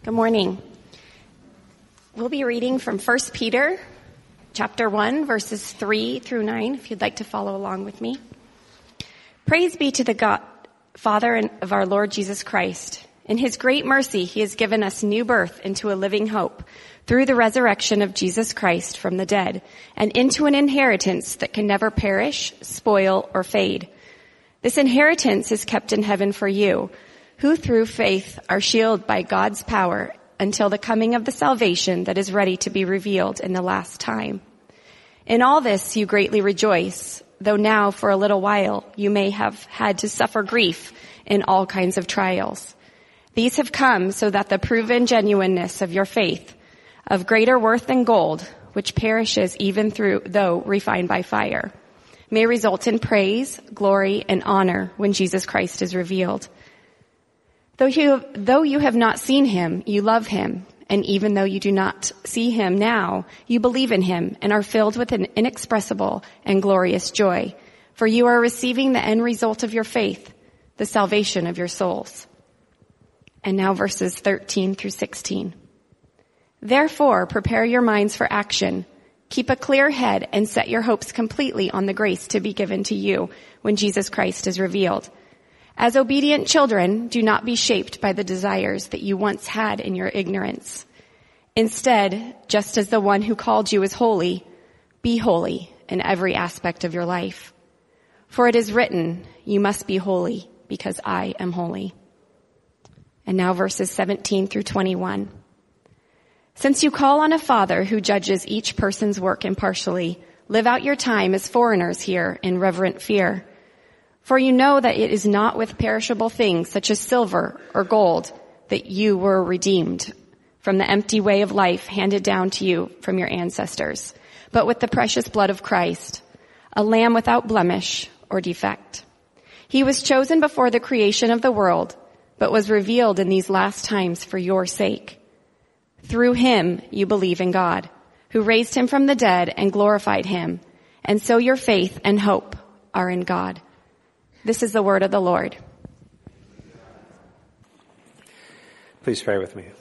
Good morning. We'll be reading from 1 Peter chapter 1, verses 3 through 9, if you'd like to follow along with me. Praise be to the God, Father of our Lord Jesus Christ. In his great mercy, he has given us new birth into a living hope through the resurrection of Jesus Christ from the dead and into an inheritance that can never perish, spoil, or fade. This inheritance is kept in heaven for you, who through faith are shielded by God's power until the coming of the salvation that is ready to be revealed in the last time. In all this you greatly rejoice, though now for a little while you may have had to suffer grief in all kinds of trials. These have come so that the proven genuineness of your faith, of greater worth than gold, which perishes even though refined by fire, may result in praise, glory, and honor when Jesus Christ is revealed. Though you have not seen him, you love him, and even though you do not see him now, you believe in him and are filled with an inexpressible and glorious joy, for you are receiving the end result of your faith, the salvation of your souls. And now verses 13 through 16. Therefore, prepare your minds for action. Keep a clear head and set your hopes completely on the grace to be given to you when Jesus Christ is revealed. As obedient children, do not be shaped by the desires that you once had in your ignorance. Instead, just as the one who called you is holy, be holy in every aspect of your life. For it is written, you must be holy because I am holy. And now verses 17 through 21. Since you call on a Father who judges each person's work impartially, live out your time as foreigners here in reverent fear. For you know that it is not with perishable things such as silver or gold that you were redeemed from the empty way of life handed down to you from your ancestors, but with the precious blood of Christ, a lamb without blemish or defect. He was chosen before the creation of the world, but was revealed in these last times for your sake. Through him you believe in God, who raised him from the dead and glorified him, and so your faith and hope are in God. This is the word of the Lord. Please pray with me.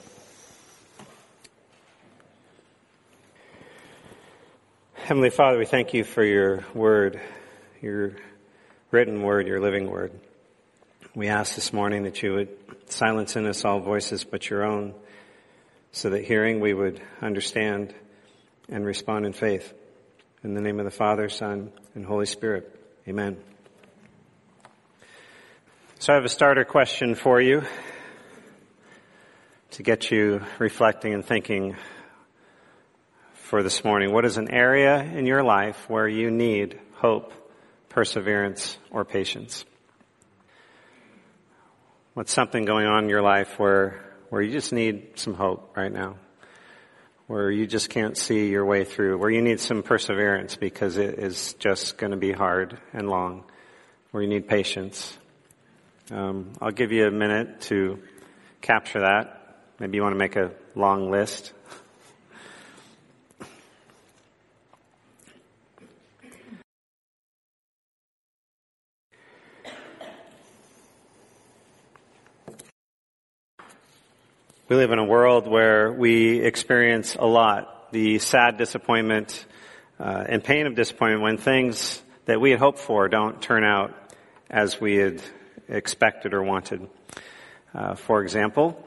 Heavenly Father, we thank you for your word, your written word, your living word. We ask this morning that you would silence in us all voices but your own, so that hearing we would understand and respond in faith. In the name of the Father, Son, and Holy Spirit. Amen. So I have a starter question for you to get you reflecting and thinking for this morning. What is an area in your life where you need hope, perseverance, or patience? What's something going on in your life where you just need some hope right now? Where you just can't see your way through? Where you need some perseverance because it is just going to be hard and long? Where you need patience? I'll give you a minute to capture that. Maybe you want to make a long list. We live in a world where we experience a lot, the sad disappointment and pain of disappointment when things that we had hoped for don't turn out as we had expected or wanted. For example,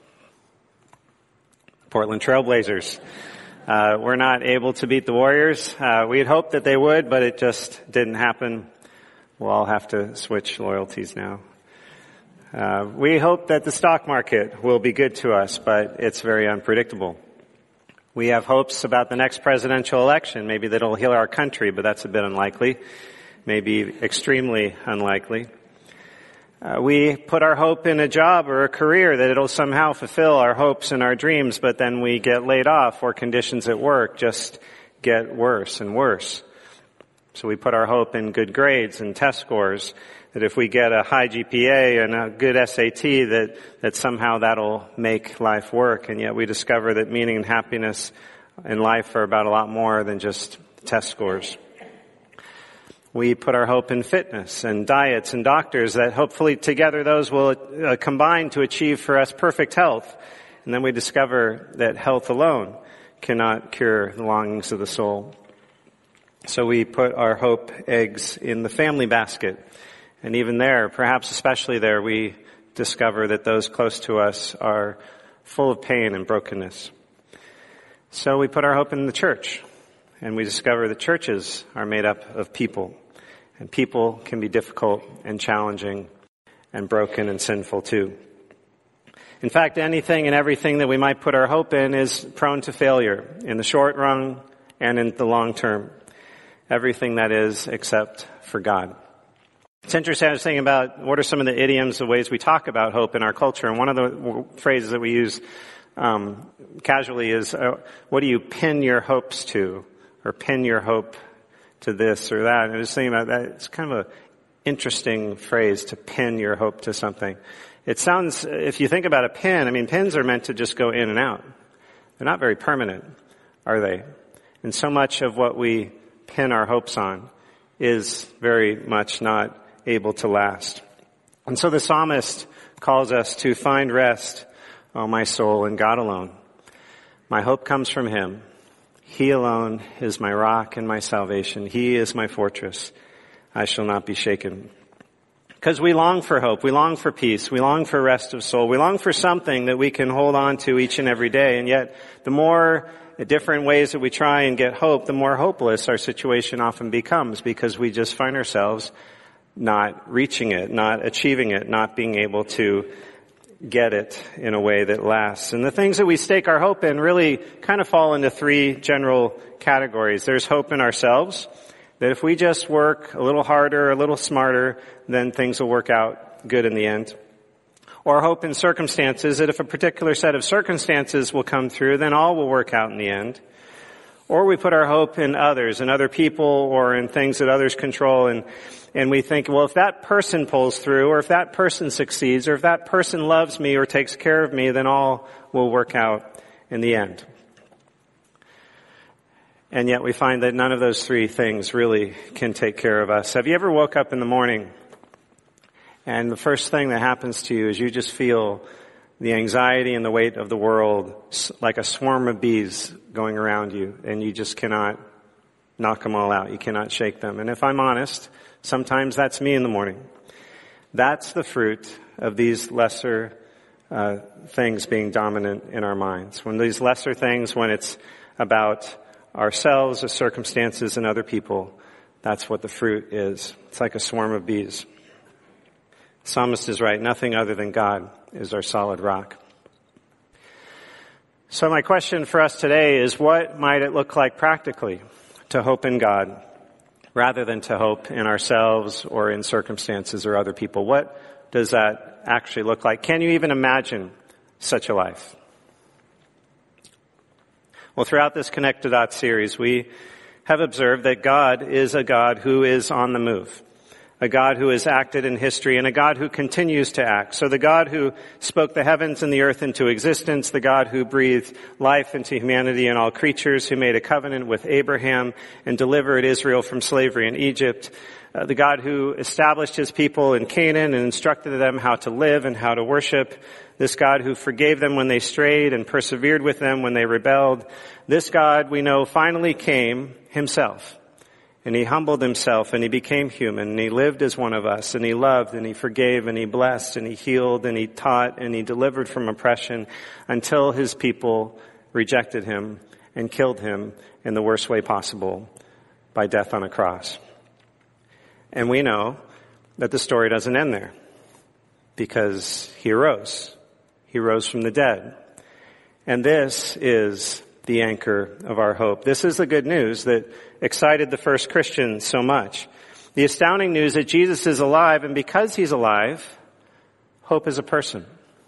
Portland Trailblazers. We're not able to beat the Warriors. We had hoped that they would, but it just didn't happen. We'll all have to switch loyalties now. We hope that the stock market will be good to us, but it's very unpredictable. We have hopes about the next presidential election. Maybe that'll heal our country, but that's a bit unlikely. Maybe extremely unlikely. We put our hope in a job or a career that it'll somehow fulfill our hopes and our dreams, but then we get laid off or conditions at work just get worse and worse. So we put our hope in good grades and test scores, that if we get a high GPA and a good SAT, that somehow that'll make life work. And yet we discover that meaning and happiness in life are about a lot more than just test scores. We put our hope in fitness and diets and doctors that hopefully together those will combine to achieve for us perfect health And then we discover that health alone cannot cure the longings of the soul. So we put our hope eggs in the family basket. And even there, perhaps especially there, we discover that those close to us are full of pain and brokenness. So we put our hope in the church. And we discover that churches are made up of people. And people can be difficult and challenging and broken and sinful too. In fact, anything and everything that we might put our hope in is prone to failure in the short run and in the long term. Everything that is except for God. It's interesting, I was thinking about what are some of the idioms, the ways we talk about hope in our culture. And one of the phrases that we use casually is, what do you pin your hopes to? Or pin your hope to this or that. And I was thinking about that. It's kind of an interesting phrase, to pin your hope to something. It sounds, if you think about a pin, I mean, pins are meant to just go in and out. They're not very permanent, are they? And so much of what we pin our hopes on is very much not able to last. And so the psalmist calls us to find rest, O my soul, in God alone. My hope comes from Him. He alone is my rock and my salvation. He is my fortress. I shall not be shaken. Because we long for hope. We long for peace. We long for rest of soul. We long for something that we can hold on to each and every day. And yet, the more different ways that we try and get hope, the more hopeless our situation often becomes, because we just find ourselves not reaching it, not achieving it, not being able to get it in a way that lasts. And the things that we stake our hope in really kind of fall into three general categories. There's hope in ourselves, that if we just work a little harder, a little smarter, then things will work out good in the end. Or hope in circumstances, that if a particular set of circumstances will come through, then all will work out in the end. Or we put our hope in others, in other people, or in things that others control, and we think, well, if that person pulls through, or if that person succeeds, or if that person loves me or takes care of me, then all will work out in the end. And yet we find that none of those three things really can take care of us. Have you ever woke up in the morning and the first thing that happens to you is you just feel the anxiety and the weight of the world like a swarm of bees going around you, and you just cannot knock them all out. You cannot shake them. And if I'm honest, sometimes that's me in the morning. That's the fruit of these lesser things being dominant in our minds. When these lesser things, when it's about ourselves, the circumstances, and other people, that's what the fruit is. It's like a swarm of bees. The psalmist is right. Nothing other than God is our solid rock. So my question for us today is, what might it look like practically to hope in God rather than to hope in ourselves or in circumstances or other people? What does that actually look like? Can you even imagine such a life? Well, throughout this Connect the Dots series, we have observed that God is a God who is on the move, a God who has acted in history, and a God who continues to act. So the God who spoke the heavens and the earth into existence, the God who breathed life into humanity and all creatures, who made a covenant with Abraham and delivered Israel from slavery in Egypt, the God who established His people in Canaan and instructed them how to live and how to worship, this God who forgave them when they strayed and persevered with them when they rebelled. This God, we know, finally came Himself. And He humbled Himself and He became human and He lived as one of us and He loved and He forgave and He blessed and He healed and He taught and He delivered from oppression until His people rejected Him and killed Him in the worst way possible, by death on a cross. And we know that the story doesn't end there, because He arose. He rose from the dead. And this is the anchor of our hope. This is the good news that excited the first Christians so much. The astounding news that Jesus is alive, and because He's alive, hope is a person.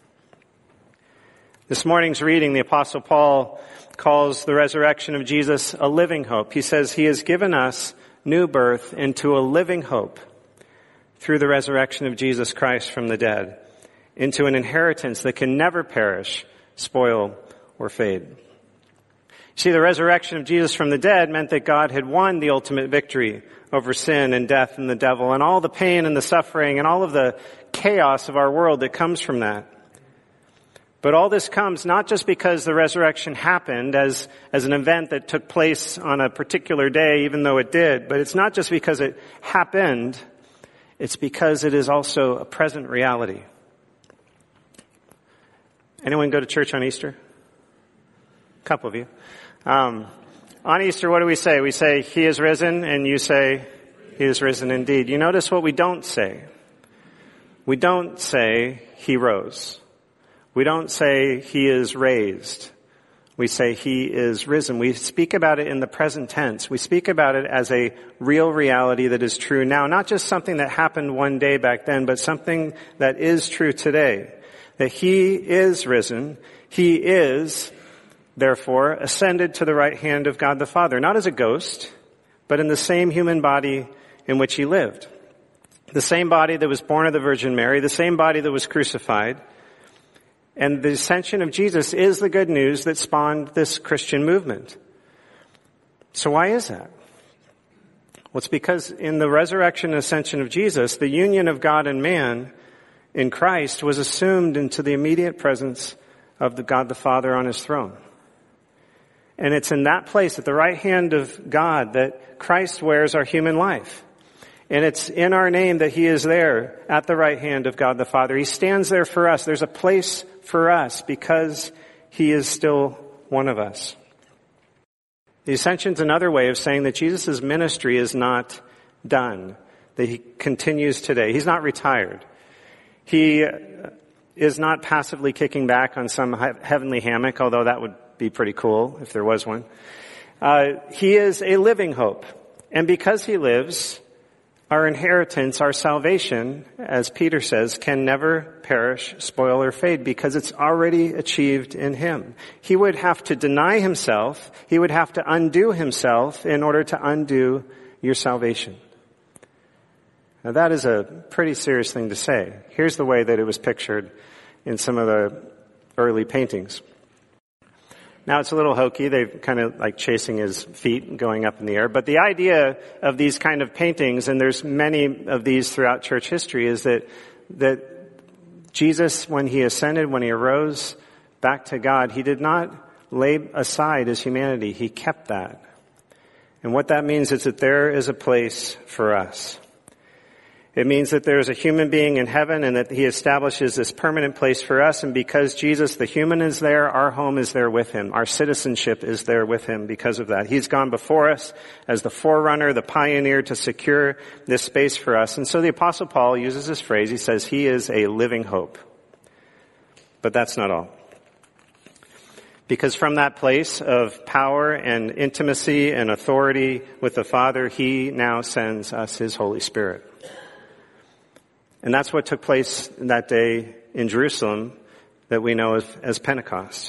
This morning's reading, the Apostle Paul calls the resurrection of Jesus a living hope. He says He has given us new birth into a living hope through the resurrection of Jesus Christ from the dead, into an inheritance that can never perish, spoil, or fade. See, the resurrection of Jesus from the dead meant that God had won the ultimate victory over sin and death and the devil and all the pain and the suffering and all of the chaos of our world that comes from that. But all this comes not just because the resurrection happened as an event that took place on a particular day, even though it did, but it's not just because it happened, it's because it is also a present reality. Anyone go to church on Easter? A couple of you. On Easter, what do we say? We say, He is risen, and you say, He is risen indeed. You notice what we don't say. We don't say, He rose. We don't say, He is raised. We say, He is risen. We speak about it in the present tense. We speak about it as a real reality that is true now. Not just something that happened one day back then, but something that is true today. That He is risen. He is, therefore, ascended to the right hand of God the Father. Not as a ghost, but in the same human body in which He lived. The same body that was born of the Virgin Mary, the same body that was crucified. And the ascension of Jesus is the good news that spawned this Christian movement. So why is that? Well, it's because in the resurrection and ascension of Jesus, the union of God and man in Christ was assumed into the immediate presence of the God the Father on His throne. And it's in that place, at the right hand of God, that Christ wears our human life. And it's in our name that He is there at the right hand of God the Father. He stands there for us. There's a place for us because He is still one of us. The ascension's another way of saying that Jesus' ministry is not done, that He continues today. He's not retired. He is not passively kicking back on some heavenly hammock, although that would be pretty cool if there was one. He is a living hope. And because He lives, our inheritance, our salvation, as Peter says, can never perish, spoil, or fade because it's already achieved in Him. He would have to deny Himself. He would have to undo Himself in order to undo your salvation. Now that is a pretty serious thing to say. Here's the way that it was pictured in some of the early paintings. Now it's a little hokey. They're kind of like chasing His feet going up in the air. But the idea of these kind of paintings, and there's many of these throughout church history, is that Jesus, when He ascended, when He arose back to God, He did not lay aside His humanity. He kept that. And what that means is that there is a place for us. It means that there is a human being in heaven and that He establishes this permanent place for us. And because Jesus, the human, is there, our home is there with Him. Our citizenship is there with Him because of that. He's gone before us as the forerunner, the pioneer to secure this space for us. And so the Apostle Paul uses this phrase. He says He is a living hope. But that's not all. Because from that place of power and intimacy and authority with the Father, He now sends us His Holy Spirit. And that's what took place that day in Jerusalem that we know as Pentecost.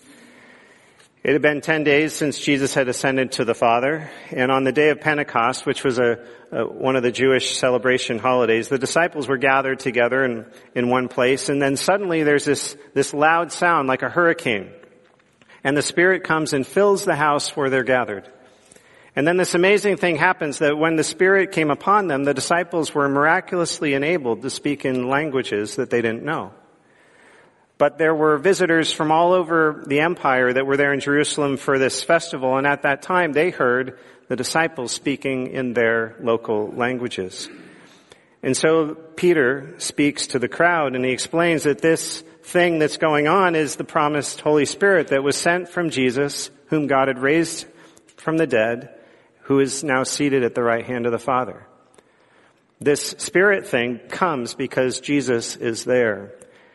It had been 10 days since Jesus had ascended to the Father, and on the day of Pentecost, which was one of the Jewish celebration holidays, the disciples were gathered together in one place, and then suddenly there's this loud sound like a hurricane, and the Spirit comes and fills the house where they're gathered. And then this amazing thing happens that when the Spirit came upon them, the disciples were miraculously enabled to speak in languages that they didn't know. But there were visitors from all over the empire that were there in Jerusalem for this festival, and at that time they heard the disciples speaking in their local languages. And so Peter speaks to the crowd and he explains that this thing that's going on is the promised Holy Spirit that was sent from Jesus, whom God had raised from the dead, who is now seated at the right hand of the Father. This Spirit thing comes because Jesus is there.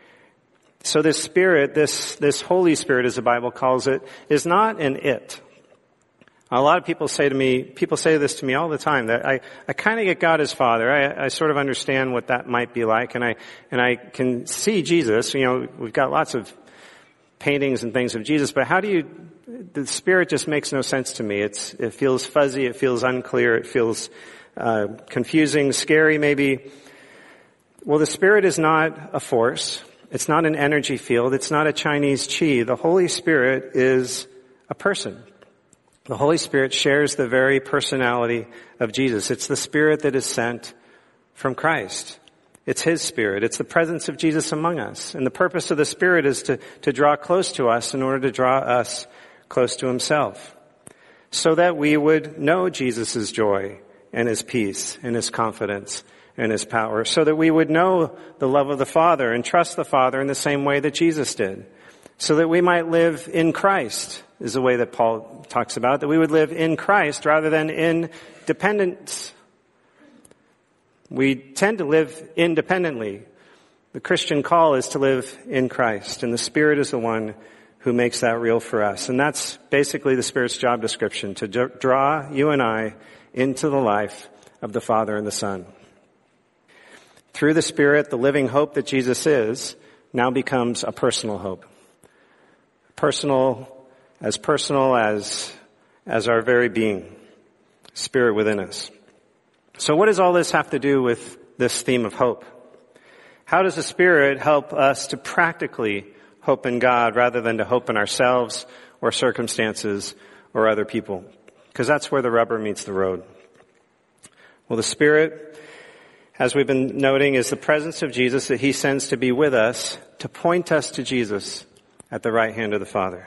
So this Spirit, this Holy Spirit, as the Bible calls it, is not an it. A lot of people say this to me all the time, that I kind of get God as Father. I sort of understand what that might be like, and I can see Jesus. You know, we've got lots of paintings and things of Jesus, but the Spirit just makes no sense to me. It feels fuzzy, it feels unclear, it feels confusing, scary maybe. Well, the Spirit is not a force. It's not an energy field. It's not a Chinese chi. The Holy Spirit is a person. The Holy Spirit shares the very personality of Jesus. It's the Spirit that is sent from Christ. It's His Spirit. It's the presence of Jesus among us. And the purpose of the Spirit is to draw close to us in order to draw us close to Himself, so that we would know Jesus' joy and His peace and His confidence and His power, so that we would know the love of the Father and trust the Father in the same way that Jesus did, so that we might live in Christ, is the way that Paul talks about, that we would live in Christ rather than in dependence. We tend to live independently. The Christian call is to live in Christ, and the Spirit is the one who makes that real for us. And that's basically the Spirit's job description, to draw you and I into the life of the Father and the Son. Through the Spirit, the living hope that Jesus is now becomes a personal hope. Personal as our very being, Spirit within us. So what does all this have to do with this theme of hope? How does the Spirit help us to practically hope in God rather than to hope in ourselves or circumstances or other people? Because that's where the rubber meets the road. Well, the Spirit, as we've been noting, is the presence of Jesus that He sends to be with us, to point us to Jesus at the right hand of the Father.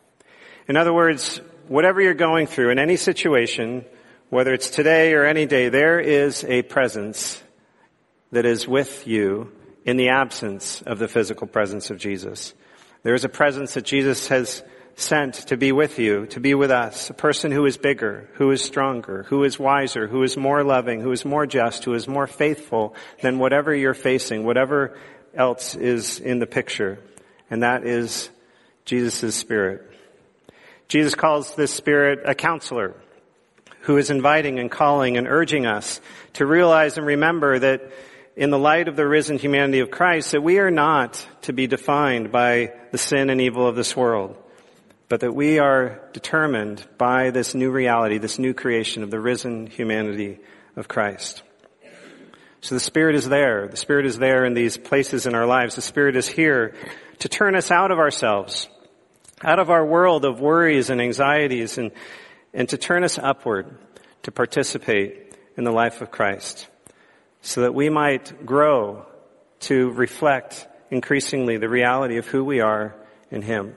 In other words, whatever you're going through in any situation, whether it's today or any day, there is a presence that is with you in the absence of the physical presence of Jesus. There is a presence that Jesus has sent to be with you, to be with us, a person who is bigger, who is stronger, who is wiser, who is more loving, who is more just, who is more faithful than whatever you're facing, whatever else is in the picture. And that is Jesus' Spirit. Jesus calls this Spirit a counselor, who is inviting and calling and urging us to realize and remember that in the light of the risen humanity of Christ, that we are not to be defined by the sin and evil of this world, but that we are determined by this new reality, this new creation of the risen humanity of Christ. So the Spirit is there. The Spirit is there in these places in our lives. The Spirit is here to turn us out of ourselves, out of our world of worries and anxieties, and to turn us upward to participate in the life of Christ, so that we might grow to reflect increasingly the reality of who we are in Him.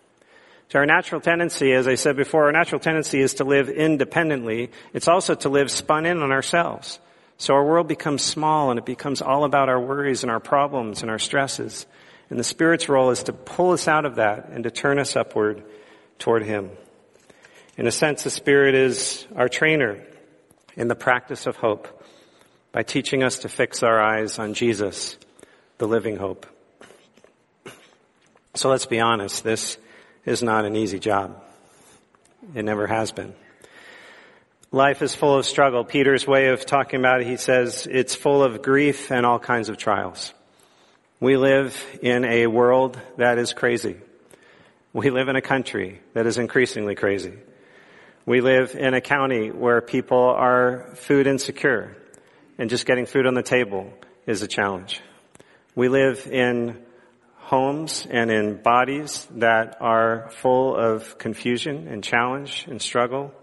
So our natural tendency, as I said before, our natural tendency is to live independently. It's also to live spun in on ourselves. So our world becomes small and it becomes all about our worries and our problems and our stresses. And the Spirit's role is to pull us out of that and to turn us upward toward Him. In a sense, the Spirit is our trainer in the practice of hope by teaching us to fix our eyes on Jesus, the living hope. So let's be honest, this is not an easy job. It never has been. Life is full of struggle. Peter's way of talking about it, he says, it's full of grief and all kinds of trials. We live in a world that is crazy. We live in a country that is increasingly crazy. We live in a county where people are food insecure, and just getting food on the table is a challenge. We live in homes and in bodies that are full of confusion and challenge and struggle.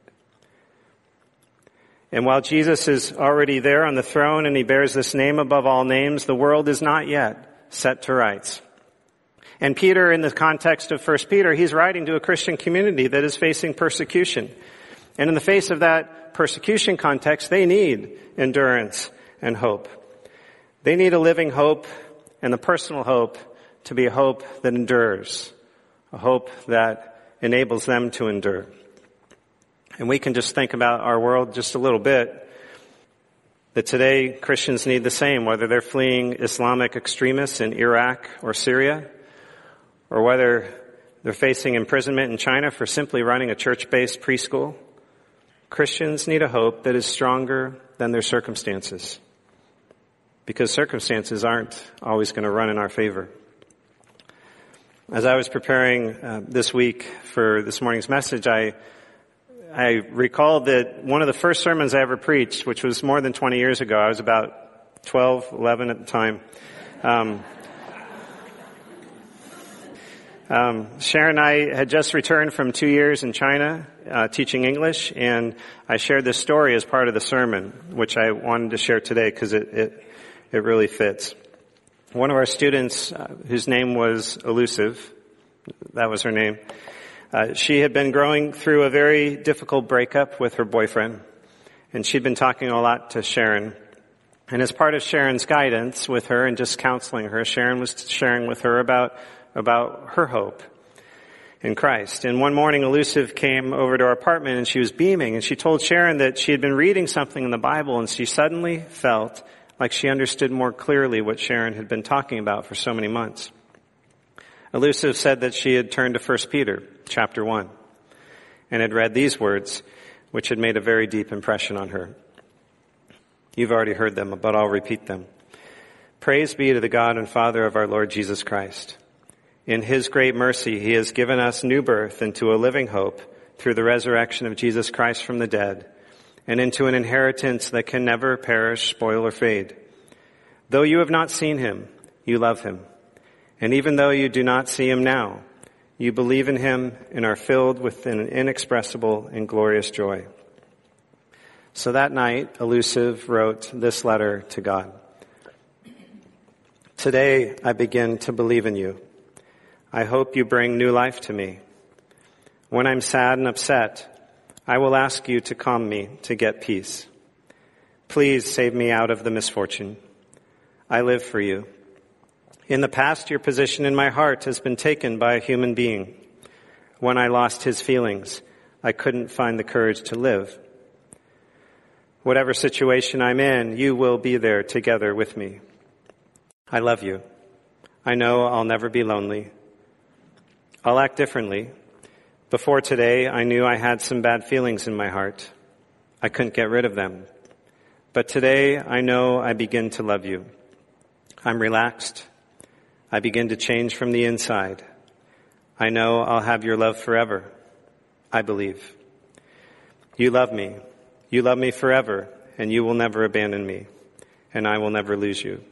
And while Jesus is already there on the throne and He bears this name above all names, the world is not yet set to rights. And Peter, in the context of 1 Peter, he's writing to a Christian community that is facing persecution. And in the face of that persecution context, they need endurance and hope. They need a living hope and the personal hope to be a hope that endures, a hope that enables them to endure. And we can just think about our world just a little bit, that today Christians need the same, whether they're fleeing Islamic extremists in Iraq or Syria, or whether they're facing imprisonment in China for simply running a church-based preschool. Christians need a hope that is stronger than their circumstances, because circumstances aren't always going to run in our favor. As I was preparing this week for this morning's message, I recalled that one of the first sermons I ever preached, which was more than 20 years ago, I was about 12, 11 at the time. Sharon and I had just returned from 2 years in China teaching English, and I shared this story as part of the sermon, which I wanted to share today because it it really fits. One of our students, whose name was Elusive, that was her name, she had been going through a very difficult breakup with her boyfriend, and she'd been talking a lot to Sharon. And as part of Sharon's guidance with her and just counseling her, Sharon was sharing with her about her hope in Christ. And one morning, Elusive came over to our apartment and she was beaming, and she told Sharon that she had been reading something in the Bible, and she suddenly felt like she understood more clearly what Sharon had been talking about for so many months. Elusive said that she had turned to 1 Peter chapter 1 and had read these words, which had made a very deep impression on her. You've already heard them, but I'll repeat them. Praise be to the God and Father of our Lord Jesus Christ. In his great mercy, he has given us new birth into a living hope through the resurrection of Jesus Christ from the dead, and into an inheritance that can never perish, spoil, or fade. Though you have not seen him, you love him. And even though you do not see him now, you believe in him and are filled with an inexpressible and glorious joy. So that night, Elusive wrote this letter to God. Today, I begin to believe in you. I hope you bring new life to me. When I'm sad and upset, I will ask you to calm me to get peace. Please save me out of the misfortune. I live for you. In the past, your position in my heart has been taken by a human being. When I lost his feelings, I couldn't find the courage to live. Whatever situation I'm in, you will be there together with me. I love you. I know I'll never be lonely. I'll act differently. Before today, I knew I had some bad feelings in my heart. I couldn't get rid of them. But today, I know I begin to love you. I'm relaxed. I begin to change from the inside. I know I'll have your love forever. I believe. You love me. You love me forever, and you will never abandon me, and I will never lose you.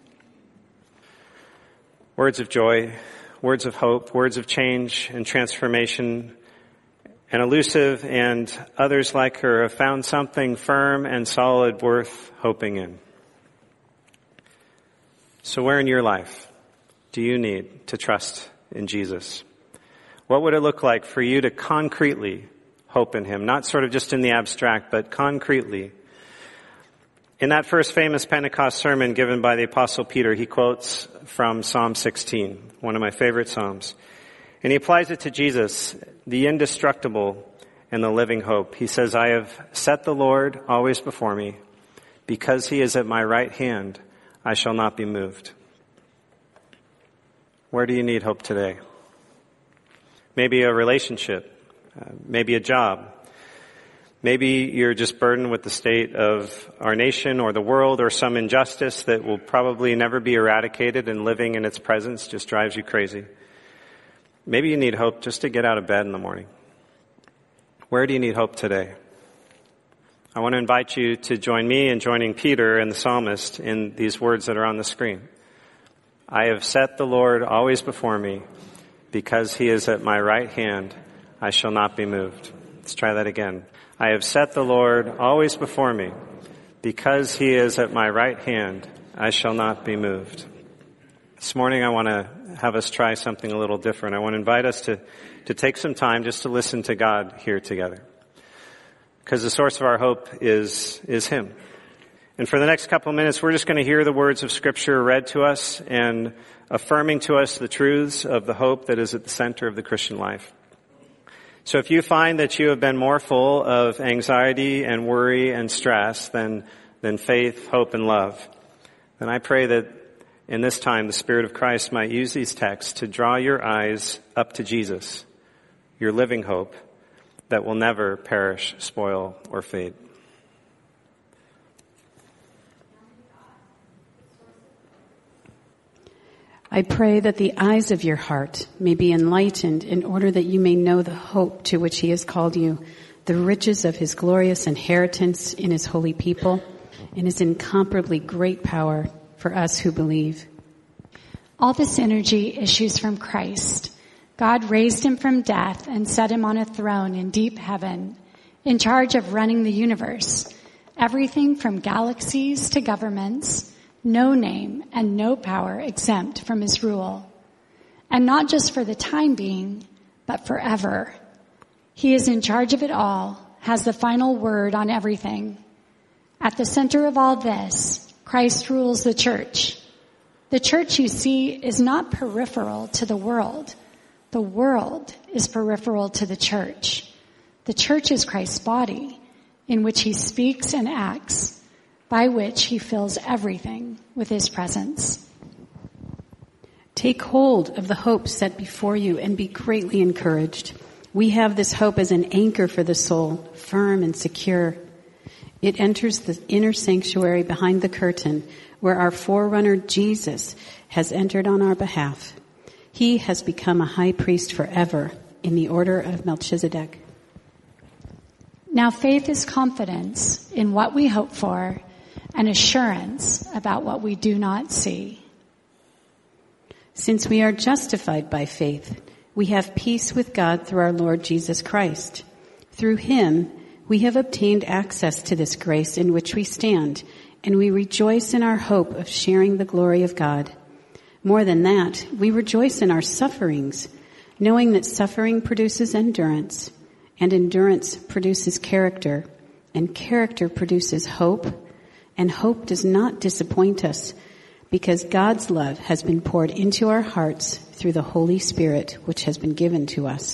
Words of joy, words of hope, words of change and transformation. And Elusive and others like her have found something firm and solid worth hoping in. So where in your life do you need to trust in Jesus? What would it look like for you to concretely hope in him? Not sort of just in the abstract, but concretely. In that first famous Pentecost sermon given by the Apostle Peter, he quotes from Psalm 16, one of my favorite Psalms. And he applies it to Jesus, the indestructible and the living hope. He says, I have set the Lord always before me. Because he is at my right hand, I shall not be moved. Where do you need hope today? Maybe a relationship, maybe a job. Maybe you're just burdened with the state of our nation or the world or some injustice that will probably never be eradicated, and living in its presence just drives you crazy. Maybe you need hope just to get out of bed in the morning. Where do you need hope today? I want to invite you to join me in joining Peter and the psalmist in these words that are on the screen. I have set the Lord always before me. Because he is at my right hand, I shall not be moved. Let's try that again. I have set the Lord always before me. Because he is at my right hand, I shall not be moved. This morning I want to have us try something a little different. I want to invite us to take some time just to listen to God here together. Because the source of our hope is him. And for the next couple of minutes, we're just going to hear the words of Scripture read to us and affirming to us the truths of the hope that is at the center of the Christian life. So if you find that you have been more full of anxiety and worry and stress than faith, hope, and love, then I pray that in this time the Spirit of Christ might use these texts to draw your eyes up to Jesus, your living hope that will never perish, spoil, or fade. I pray that the eyes of your heart may be enlightened in order that you may know the hope to which he has called you, the riches of his glorious inheritance in his holy people, and his incomparably great power for us who believe. All this energy issues from Christ. God raised him from death and set him on a throne in deep heaven, in charge of running the universe, everything from galaxies to governments, no name and no power exempt from his rule. And not just for the time being, but forever. He is in charge of it all, has the final word on everything. At the center of all this, Christ rules the church. The church, you see, is not peripheral to the world. The world is peripheral to the church. The church is Christ's body, in which he speaks and acts, by which he fills everything with his presence. Take hold of the hope set before you and be greatly encouraged. We have this hope as an anchor for the soul, firm and secure. It enters the inner sanctuary behind the curtain, where our forerunner Jesus has entered on our behalf. He has become a high priest forever in the order of Melchizedek. Now faith is confidence in what we hope for and assurance about what we do not see. Since we are justified by faith, we have peace with God through our Lord Jesus Christ. Through him, we have obtained access to this grace in which we stand, and we rejoice in our hope of sharing the glory of God. More than that, we rejoice in our sufferings, knowing that suffering produces endurance, and endurance produces character, and character produces hope, and hope does not disappoint us, because God's love has been poured into our hearts through the Holy Spirit, which has been given to us.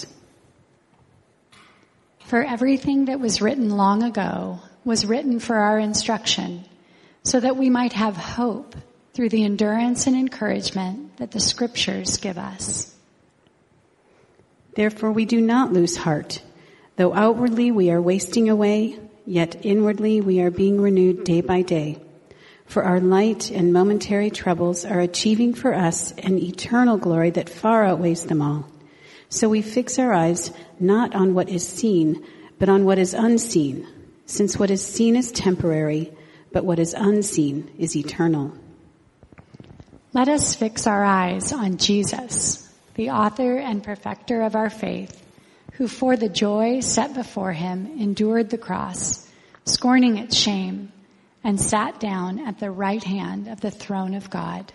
For everything that was written long ago was written for our instruction, so that we might have hope through the endurance and encouragement that the Scriptures give us. Therefore we do not lose heart. Though outwardly we are wasting away, yet inwardly we are being renewed day by day. For our light and momentary troubles are achieving for us an eternal glory that far outweighs them all. So we fix our eyes not on what is seen, but on what is unseen, since what is seen is temporary, but what is unseen is eternal. Let us fix our eyes on Jesus, the author and perfecter of our faith, who for the joy set before him endured the cross, scorning its shame, and sat down at the right hand of the throne of God.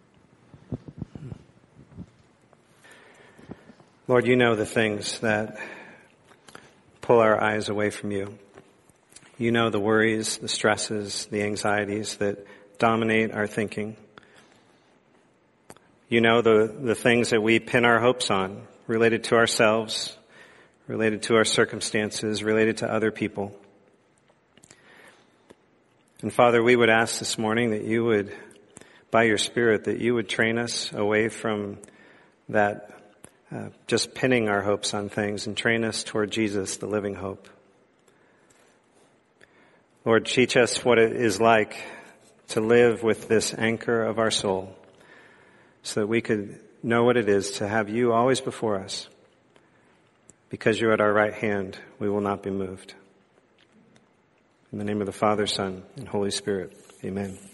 Lord, you know the things that pull our eyes away from you. You know the worries, the stresses, the anxieties that dominate our thinking. You know the things that we pin our hopes on, related to ourselves, related to our circumstances, related to other people. And Father, we would ask this morning that you would, by your Spirit, that you would train us away from that just pinning our hopes on things and train us toward Jesus, the living hope. Lord, teach us what it is like to live with this anchor of our soul so that we could know what it is to have you always before us. Because you're at our right hand, we will not be moved. In the name of the Father, Son, and Holy Spirit, amen.